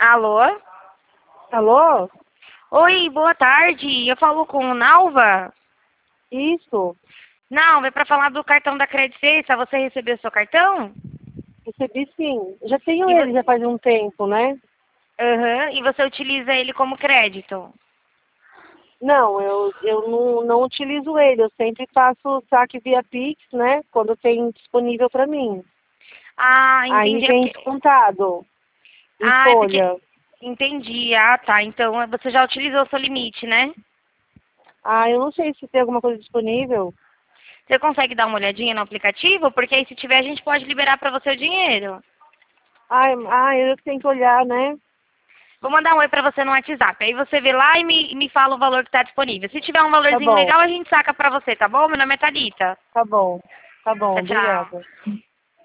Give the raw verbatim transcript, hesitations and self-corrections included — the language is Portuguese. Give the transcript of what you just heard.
Alô? Alô? Oi, boa tarde. Eu falo com o Nalva? Isso, Nalva, é para falar do cartão da Credit Suisse. Você recebeu seu cartão? recebi sim. Já tenho E, vo- ele já faz um tempo, né? Aham, e você utiliza ele como crédito? Não, eu, eu não, não utilizo ele. Eu sempre faço saque via Pix, né? Quando tem disponível para mim. Ah, Aí entendi. É vem porque... descontado em Ah, é porque... folha. Entendi. Ah, tá. Então você já utilizou o seu limite, né? Ah, eu não sei se tem alguma coisa disponível. Você consegue dar uma olhadinha no aplicativo? Porque aí se tiver a gente pode liberar para você o dinheiro. Ah, ah, eu que tenho que olhar, né? Vou mandar um oi pra você no WhatsApp. Aí você vê lá e me, me fala o valor que tá disponível. Se tiver um Tá valorzinho bom, legal, a gente saca pra você, tá bom? Meu nome é Thalita. tá bom, tá bom, Tchau, tchau. obrigada.